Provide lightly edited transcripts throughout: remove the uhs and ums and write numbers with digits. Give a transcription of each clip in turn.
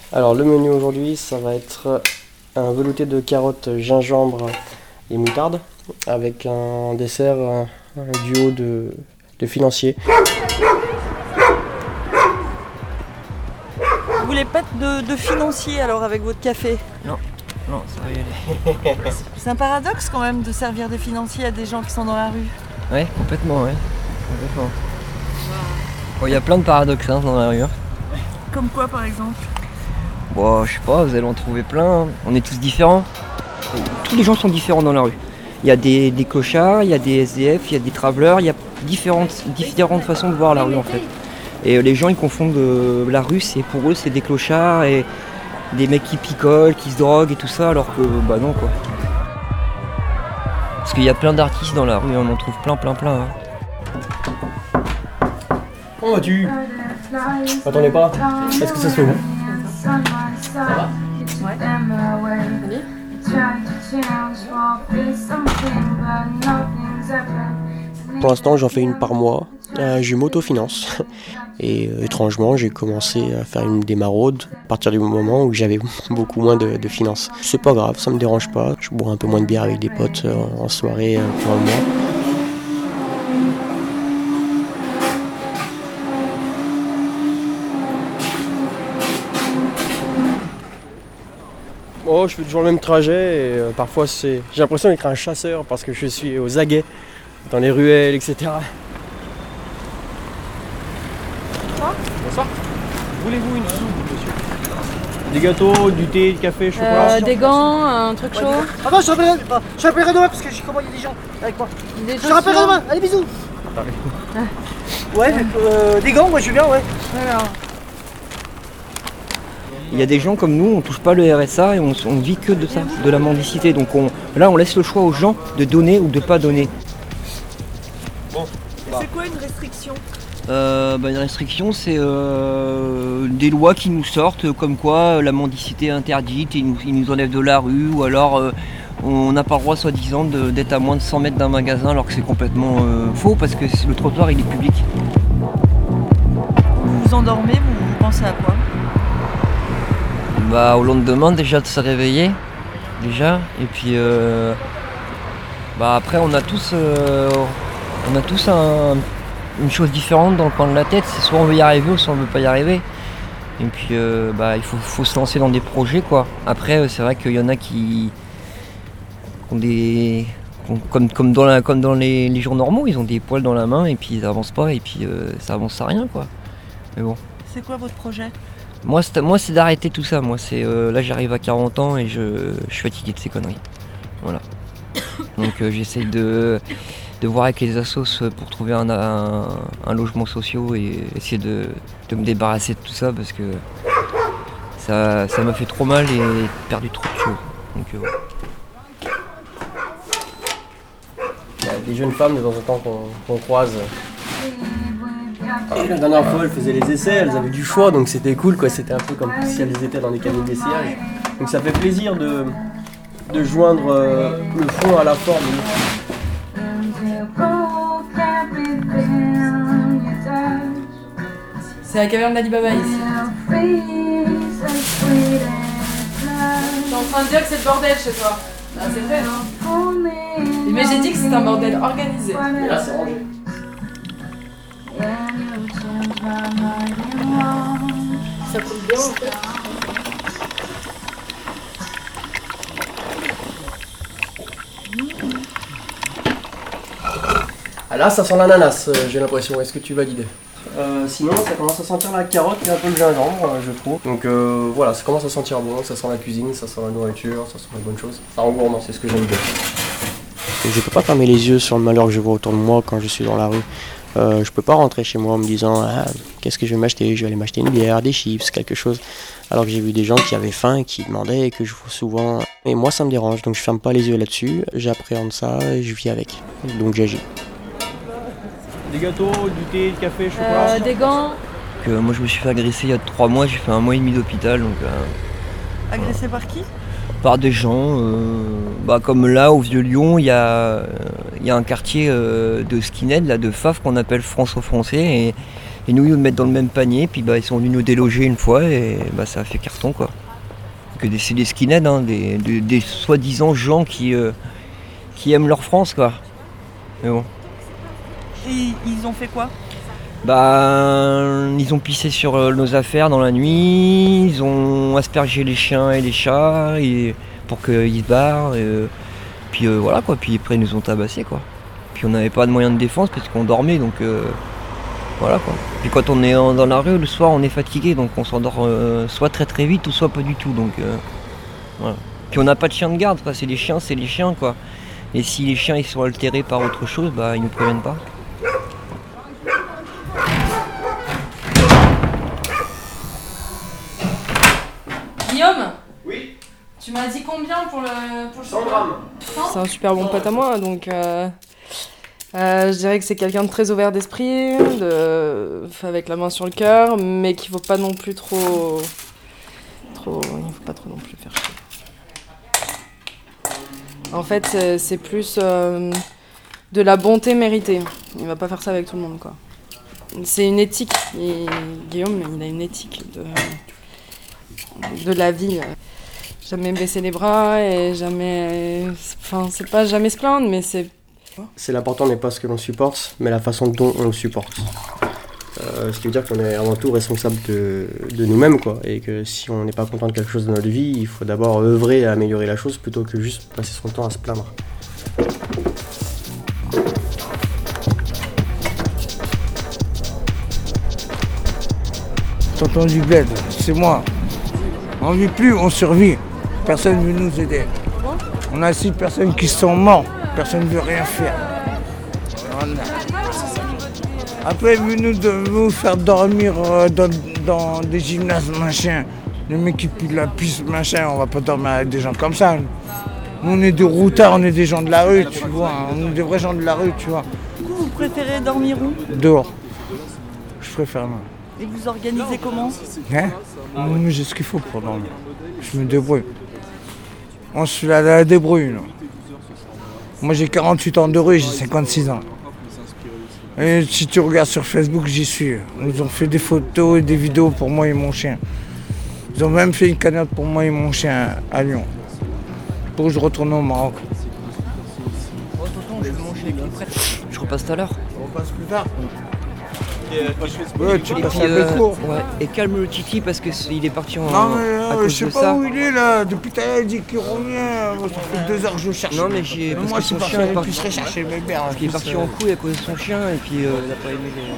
Alors le menu aujourd'hui, ça va être un velouté de carottes, gingembre et moutarde, avec un dessert, un duo de financiers. Vous voulez pas de financier alors avec votre café? Non, ça va y aller. C'est un paradoxe quand même de servir des financiers à des gens qui sont dans la rue. Ouais, complètement. Bon, y a plein de paradoxes dans la rue. Comme quoi par exemple? Bon, je sais pas, vous allez en trouver plein. On est tous différents. Tous les gens sont différents dans la rue. Il y a des clochards, il y a des SDF, il y a des travelers, il y a différentes façons de voir la rue en fait. Et les gens ils confondent la rue, pour eux c'est des clochards et des mecs qui picolent, qui se droguent et tout ça, alors que bah non quoi. Parce qu'il y a plein d'artistes dans la rue, on en trouve plein. Comment vas-tu? Attendez pas. Est-ce que ça se fait bon? Ça va? Ouais. Allez. Pour l'instant, j'en fais une par mois. Je m'autofinance. Et étrangement, j'ai commencé à faire des maraudes à partir du moment où j'avais beaucoup moins de finances. C'est pas grave, ça me dérange pas. Je bois un peu moins de bière avec des potes en soirée pendant le mois. Oh, je fais toujours le même trajet et parfois j'ai l'impression d'être un chasseur parce que je suis aux aguets dans les ruelles, etc. Bonsoir. Voulez-vous une soupe, monsieur? Des gâteaux, du thé, du café, chocolat? Des gants, un truc chaud. Ah non, je rappellerai demain parce que j'ai commandé des gens avec moi. Je rappellerai demain, allez bisous. Ouais, des gants, moi je veux bien, ouais. Alors. Il y a des gens comme nous, on touche pas le RSA et on vit que de ça, de la mendicité. Donc on laisse le choix aux gens de donner ou de pas donner. Bon. C'est quoi une restriction? Une restriction, c'est des lois qui nous sortent, comme quoi la mendicité est interdite, ils nous enlèvent de la rue, ou alors on n'a pas le droit, soi-disant, d'être à moins de 100 mètres d'un magasin, alors que c'est complètement faux, parce que le trottoir il est public. Vous vous endormez, vous pensez à quoi? Au lendemain déjà de se réveiller, et puis après on a tous une chose différente dans le coin de la tête, c'est soit on veut y arriver ou soit on veut pas y arriver. Et puis il faut se lancer dans des projets quoi. Après c'est vrai qu'il y en a qui ont des. Comme dans les jours normaux, ils ont des poils dans la main et puis ils avancent pas et puis ça avance à rien quoi. Mais bon. C'est quoi votre projet? Moi c'est d'arrêter tout ça. Moi c'est là j'arrive à 40 ans et je suis fatigué de ces conneries. Voilà. Donc j'essaye de voir avec les assos pour trouver un logement social et essayer de me débarrasser de tout ça parce que ça m'a fait trop mal et perdu trop de choses. Donc voilà. Il y a des jeunes femmes de temps en temps qu'on croise. La dernière fois, elles faisaient les essais, elles avaient du choix, donc c'était cool, quoi. C'était un peu comme si elles étaient dans des cabines d'essayage. Donc ça fait plaisir de joindre le fond à la forme. C'est la caverne d'Alibaba ici. T'es en train de dire que c'est le bordel chez toi. Ah, c'est vrai, non? Mais j'ai dit que c'est un bordel organisé. Et là, c'est rangé. Ça coule bien en fait. Ah là, ça sent l'ananas, j'ai l'impression. Est-ce que tu valides? Sinon, ça commence à sentir la carotte et un peu le gingembre, je trouve. Donc voilà, ça commence à sentir bon, ça sent la cuisine, ça sent la nourriture, ça sent les bonnes choses. Ça rend gourmand, c'est ce que j'aime bien. Je peux pas fermer les yeux sur le malheur que je vois autour de moi quand je suis dans la rue. Je peux pas rentrer chez moi en me disant qu'est-ce que je vais m'acheter? Je vais aller m'acheter une bière, des chips, quelque chose. Alors que j'ai vu des gens qui avaient faim et qui demandaient et que je vois souvent. Et moi ça me dérange, donc je ferme pas les yeux là-dessus, j'appréhende ça et je vis avec. Donc j'agis. Des gâteaux, du thé, du café, chocolat. Des gants. Moi je me suis fait agresser il y a 3 mois, j'ai fait 1 mois et demi d'hôpital donc. Agressé par qui? Par des gens, comme là au Vieux-Lyon, il y a un quartier de skinhead, là, de Faf qu'on appelle Franco-Français, et nous ils nous mettent dans le même panier, puis ils sont venus nous déloger une fois et ça a fait carton quoi. C'est des skinheads, hein, des soi-disant gens qui aiment leur France quoi. Mais bon. Et ils ont fait quoi? Ils ont pissé sur nos affaires dans la nuit, ils ont aspergé les chiens et les chats pour qu'ils se barrent. Puis voilà quoi, puis après ils nous ont tabassés quoi. Puis on n'avait pas de moyens de défense parce qu'on dormait donc voilà quoi. Puis quand on est dans la rue le soir on est fatigué donc on s'endort soit très très vite ou soit pas du tout donc voilà. Puis on n'a pas de chien de garde quoi, c'est les chiens quoi. Et si les chiens ils sont altérés par autre chose, ils nous préviennent pas. Guillaume ? Oui. Tu m'as dit combien pour le 100 grammes. C'est un super bon pote à moi, donc je dirais que c'est quelqu'un de très ouvert d'esprit, avec la main sur le cœur, mais qu'il ne faut pas non plus trop... Il faut pas trop non plus faire chier. En fait, c'est plus de la bonté méritée. Il va pas faire ça avec tout le monde, quoi. C'est une éthique. Guillaume, il a une éthique de la vie. Jamais baisser les bras et jamais... Enfin, c'est pas jamais se plaindre, mais c'est... L'important n'est pas ce que l'on supporte, mais la façon dont on le supporte. Ce qui veut dire qu'on est avant tout responsable de nous-mêmes, quoi. Et que si on n'est pas content de quelque chose dans notre vie, il faut d'abord œuvrer à améliorer la chose plutôt que juste passer son temps à se plaindre. Tonton du bled, c'est moi. On vit plus, on survit. Personne ne veut nous aider. On a 6 personnes qui sont mortes. Personne ne veut rien faire. Après, ils veulent nous faire dormir dans des gymnases, machin. Les mecs qui puent la pisse, machin, on va pas dormir avec des gens comme ça. Nous, on est des routards, on est des gens de la rue, tu vois. On est des vrais gens de la rue, tu vois. Du coup, vous préférez dormir où? Dehors. Je préfère là. Et vous organisez comment? Moi, j'ai ce qu'il faut pour dormir. Je me débrouille. On se fait la débrouille, là. Moi, j'ai 48 ans de rue, j'ai 56 ans. Et si tu regardes sur Facebook, j'y suis. Ils ont fait des photos et des vidéos pour moi et mon chien. Ils ont même fait une cagnotte pour moi et mon chien à Lyon. Pour que je retourne au Maroc. Oh, tonton, je vais manger après. Je repasse tout à l'heure. On repasse plus tard. Ouais, tu passes à Bécourt. Ouais. Et calme le Titi parce qu'il est parti Non, mais à cause je sais de pas ça. où il est là. Depuis tout à l'heure, il dit qu'il revient. Ça fait 2 heures que je le cherche. Non, mais moi, c'est parce que je serais chercher mes mères. Parce qu'il est parti en couille à cause de son chien et puis il a pas aimé les...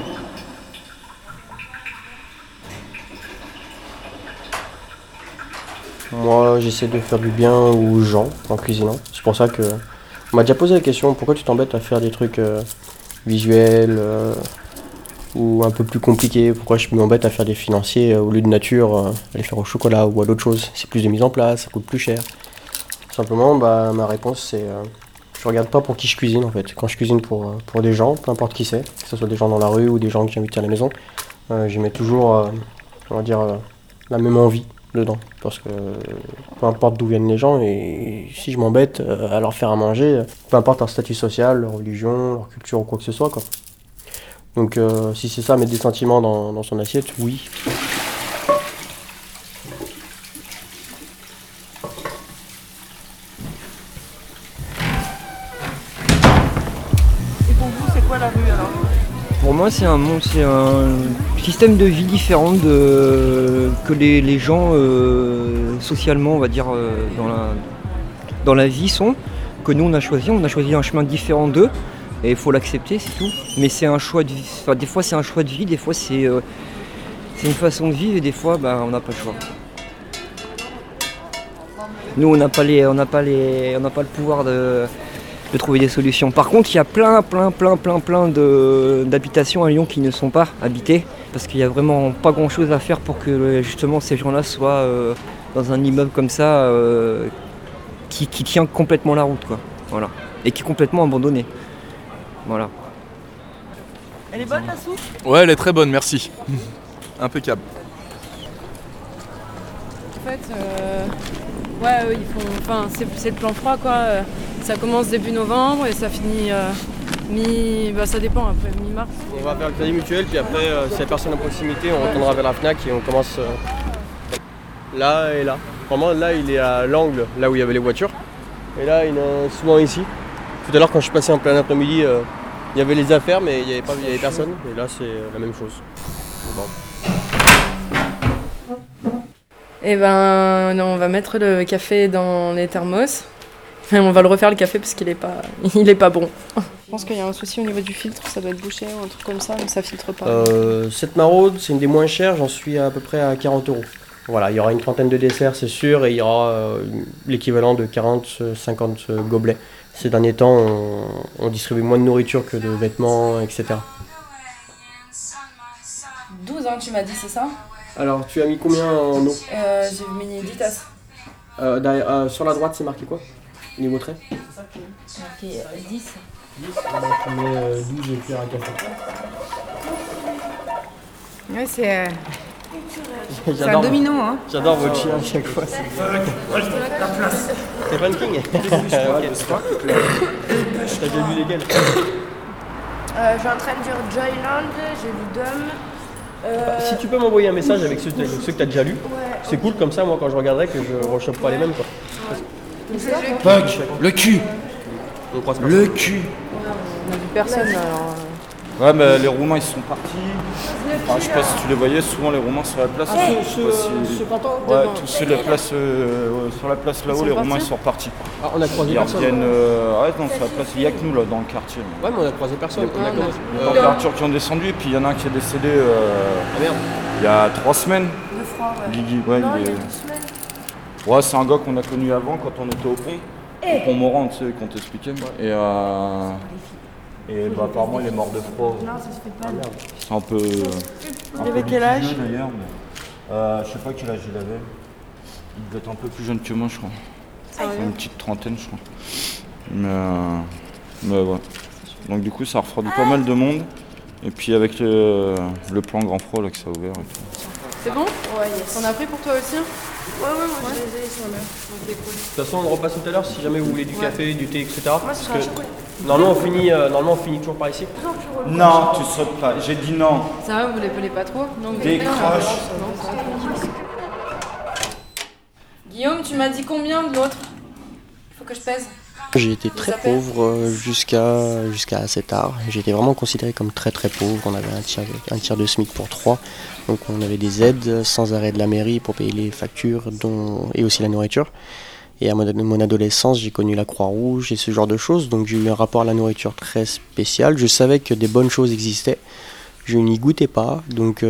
Moi, j'essaie de faire du bien aux gens en cuisinant. C'est pour ça que on m'a déjà posé la question, pourquoi tu t'embêtes à faire des trucs visuels ou un peu plus compliqués? Pourquoi je m'embête à faire des financiers au lieu de nature, aller faire au chocolat ou à d'autres choses? C'est plus de mise en place, ça coûte plus cher. Tout simplement, ma réponse c'est je regarde pas pour qui je cuisine en fait. Quand je cuisine pour des gens, peu importe qui c'est, que ce soit des gens dans la rue ou des gens que j'invite à la maison, j'y mets toujours la même envie dedans, parce que peu importe d'où viennent les gens, et si je m'embête à leur faire à manger, peu importe leur statut social, leur religion, leur culture ou quoi que ce soit, quoi. Donc si c'est ça, mettre des sentiments dans son assiette, oui. Et pour vous, c'est quoi la rue alors? Pour moi, c'est un système de vie différent que les gens socialement, on va dire, dans la vie sont, que nous on a choisi. On a choisi un chemin différent d'eux et il faut l'accepter, c'est tout. Mais c'est un choix de vie. Enfin, des fois c'est un choix de vie, des fois c'est une façon de vivre et des fois on n'a pas le choix. Nous on n'a pas le pouvoir de trouver des solutions. Par contre, il y a plein d'habitations à Lyon qui ne sont pas habitées parce qu'il n'y a vraiment pas grand chose à faire pour que justement ces gens-là soient dans un immeuble comme ça qui tient complètement la route, quoi. Voilà. Et qui est complètement abandonné. Voilà. Elle est bonne la soupe? Ouais, elle est très bonne, merci. Impeccable. En fait, Ouais, eux, ils font. Enfin, c'est le plan froid, quoi. Ça commence début novembre et ça finit ça dépend, après mi-mars. On va faire le crédit mutuel, puis après, s'il n'y a personne à proximité, on retournera vers la Fnac et on commence là et là. Vraiment, là, il est à l'angle, là où il y avait les voitures. Et là, il y en a souvent ici. Tout à l'heure, quand je suis passé en plein après-midi, il y avait les affaires, mais il n'y avait personne. Et là, c'est la même chose. Bon. Et on va mettre le café dans les thermos. On va le refaire le café parce qu'il est pas bon. Je pense qu'il y a un souci au niveau du filtre, ça doit être bouché ou un truc comme ça, mais ça filtre pas. Cette maraude, c'est une des moins chères, j'en suis à peu près à 40 €. Voilà, il y aura une trentaine de desserts, c'est sûr, et il y aura l'équivalent de 40-50 gobelets. Ces derniers temps, on distribue moins de nourriture que de vêtements, etc. 12 tu m'as dit, c'est ça? Alors, tu as mis combien en eau? J'ai mis 10 tasses. Sur la droite, c'est marqué quoi? Niveau trait? C'est marqué 10. 10, tu mets 12 cuillères à café. Ouais, c'est J'adore, un domino, hein. J'adore votre chien à chaque fois. C'est Stephen King. T'as déjà vu lesquels? Je suis en train de dire Joyland, j'ai lu Dom. Si tu peux m'envoyer un message avec ceux que tu as déjà lus, Ouais. c'est cool, comme ça, moi, quand je regarderai, que je ne rechoppe pas les mêmes. Quoi. Puck, le cul. On croise pas. Le cul. On a vu personne alors. Ouais, mais les Roumains ils sont partis. Enfin, je sais pas si tu les voyais, souvent les Roumains sur la place. Ouais, tous ceux de la place, sur la place là-haut, les Roumains ils sont repartis. Ah, on a croisé Ils personne. reviennent. Ouais, non, sur la place, il n'y a que nous là dans le quartier. Ouais, mais on a croisé personne. On a commencé. Les températures qui ont descendu, et puis il y en a un qui est décédé il y a 3 semaines. De froid, ouais. Guigui, ouais, Non, il il y a est- 2 semaines. Ouais, c'est un gars qu'on a connu avant quand on était au pont. Au pont Morand, tu sais, qu'on t'expliquait. Et apparemment il est mort de froid. Non, ça se fait pas. C'est un peu. Il avait quel âge d'ailleurs, mais, je sais pas quel âge il avait. Il devait être un peu plus jeune que moi, je crois. Une petite trentaine, je crois. Mais ouais. Donc du coup, ça a refroidi pas mal de monde. Et puis avec le plan grand froid là que ça a ouvert et tout. C'est bon? Ouais, yes. On a pris pour toi aussi? Ouais, moi je les ai, ils sont là. Ok, cool. De toute façon, on repasse tout à l'heure si jamais vous voulez du café, du thé, etc. Moi, Parce ce sera un que chocolat. normalement, on finit toujours par ici. Non, tu sautes pas. J'ai dit non. Ça va, vous les pelez pas trop? Non, vous Décroche. Non, ça va. Guillaume, tu m'as dit combien de l'autre? Faut que je pèse. J'ai été très pauvre jusqu'à assez tard. J'ai été vraiment considéré comme très très pauvre. On avait un tiers de SMIC pour 3. Donc on avait des aides sans arrêt de la mairie pour payer les factures et aussi la nourriture. Et à mon adolescence, j'ai connu la Croix-Rouge et ce genre de choses. Donc j'ai eu un rapport à la nourriture très spécial. Je savais que des bonnes choses existaient. Je n'y goûtais pas. Donc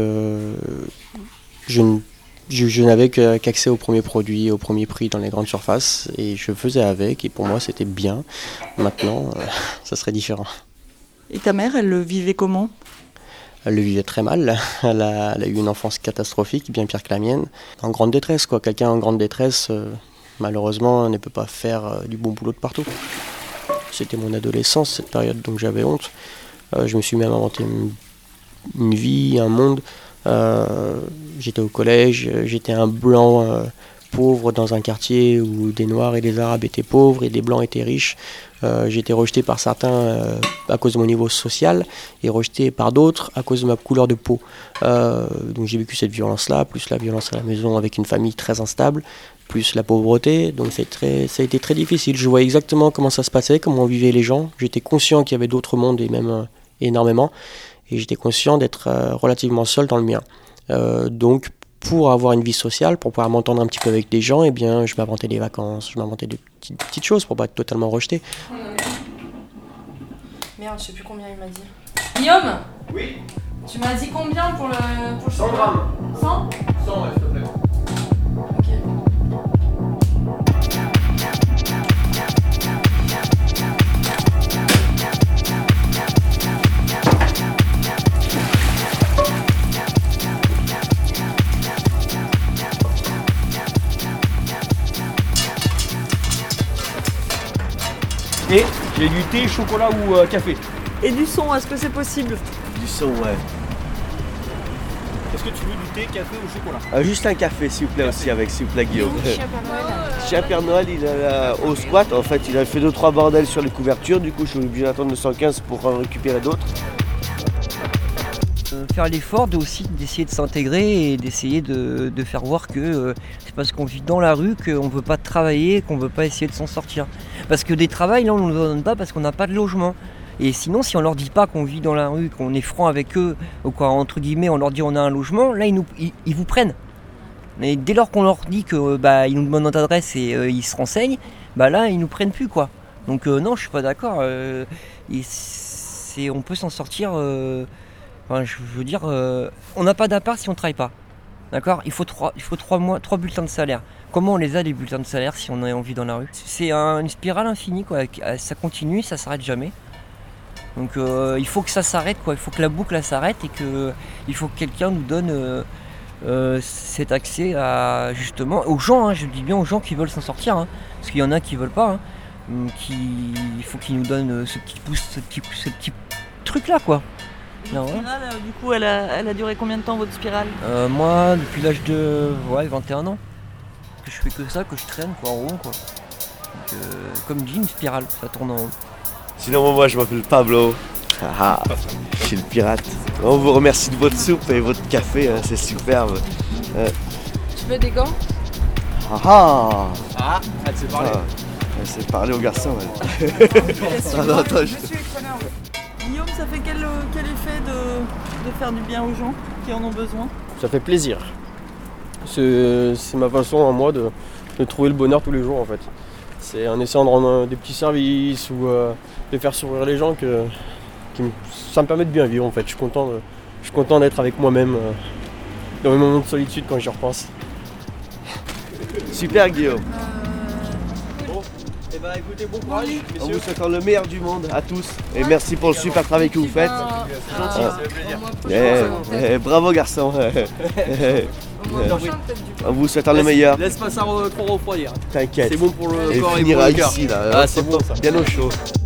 je n'avais qu'accès aux premiers produits, aux premiers prix dans les grandes surfaces. Et je faisais avec. Et pour moi, c'était bien. Maintenant, ça serait différent. Et ta mère, elle le vivait comment? Elle le vivait très mal. Elle a eu une enfance catastrophique, bien pire que la mienne. En grande détresse, quoi. Quelqu'un en grande détresse, malheureusement, ne peut pas faire du bon boulot de partout. C'était mon adolescence, cette période, donc j'avais honte. Je me suis même inventé une vie, un monde. J'étais au collège, j'étais un blanc pauvre dans un quartier où des noirs et des arabes étaient pauvres et des blancs étaient riches. J'ai été rejeté par certains à cause de mon niveau social et rejeté par d'autres à cause de ma couleur de peau. Donc j'ai vécu cette violence-là, plus la violence à la maison avec une famille très instable, plus la pauvreté. Donc ça a été très difficile. Je voyais exactement comment ça se passait, comment vivaient les gens. J'étais conscient qu'il y avait d'autres mondes et même énormément. Et j'étais conscient d'être relativement seul dans le mien. Donc pour avoir une vie sociale, pour pouvoir m'entendre un petit peu avec des gens, eh bien, je m'inventais des vacances, je m'inventais des petites choses pour pas être totalement rejeté. Merde, je sais plus combien il m'a dit. Guillaume? Oui. Tu m'as dit combien pour le 100 grammes. 100? 100, ouais, s'il te plaît. Ok. Et j'ai du thé, chocolat ou café. Et du son, est-ce que c'est possible? Du son, ouais. Est-ce que tu veux du thé, café ou chocolat? Juste un café, s'il vous plaît, aussi, avec, s'il vous plaît, Guillaume. Chien Père Noël, il est au squat. En fait, il a fait 2-3 bordels sur les couvertures. Du coup, je suis obligé d'attendre le 115 pour en récupérer d'autres. Faire l'effort d'essayer de s'intégrer et d'essayer de faire voir que c'est parce qu'on vit dans la rue qu'on ne veut pas travailler, qu'on ne veut pas essayer de s'en sortir. Parce que des travails, là, on ne nous en donne pas parce qu'on n'a pas de logement. Et sinon, si on leur dit pas qu'on vit dans la rue, qu'on est franc avec eux, ou quoi, entre guillemets, on leur dit on a un logement, là, ils vous prennent. Mais dès lors qu'on leur dit que ils nous demandent notre adresse et ils se renseignent, là, ils nous prennent plus, quoi. Donc non, je suis pas d'accord. On peut s'en sortir. Je veux dire, on n'a pas d'appart si on ne travaille pas. D'accord ? Il faut 3 bulletins de salaire. Comment on les a, les bulletins de salaire, si on a envie dans la rue ? C'est une spirale infinie, quoi. Ça continue, ça s'arrête jamais. Donc il faut que ça s'arrête, quoi. Il faut que la boucle elle s'arrête et il faut que quelqu'un nous donne cet accès à, justement, aux gens, je dis bien aux gens qui veulent s'en sortir. Parce qu'il y en a qui veulent pas. Il faut qu'ils nous donnent ce petit truc-là, quoi. Votre spirale, du coup, elle a duré combien de temps, votre spirale? Moi, depuis l'âge de 21 ans, que je fais que ça, que je traîne, quoi, en rond, quoi. Donc, comme dit, une spirale, ça tourne en rond. Sinon, moi, je m'appelle Pablo. Je suis le pirate. On vous remercie de votre soupe et votre café, c'est superbe. Tu veux des gants? Elle s'est parlé. Elle s'est parlé aux garçons, elle. Guillaume, ça fait quel effet de faire du bien aux gens qui en ont besoin? Ça fait plaisir. C'est ma façon à moi de trouver le bonheur tous les jours, en fait. C'est en essayant de rendre des petits services ou de faire sourire les gens que ça me permet de bien vivre, en fait. Je suis content d'être avec moi-même dans mes moments de solitude quand j'y repense. Super, Guillaume. Écoutez, bon courage, en vous souhaitant le meilleur du monde à tous. Et merci pour le super travail que vous faites. Gentil, ça fait plaisir. Bravo, garçon. En vous souhaitant le meilleur. Laisse pas ça trop refroidir. T'inquiète. C'est bon pour le corps et pour finira le cœur. Ici, là. C'est bon ça. Bien au chaud.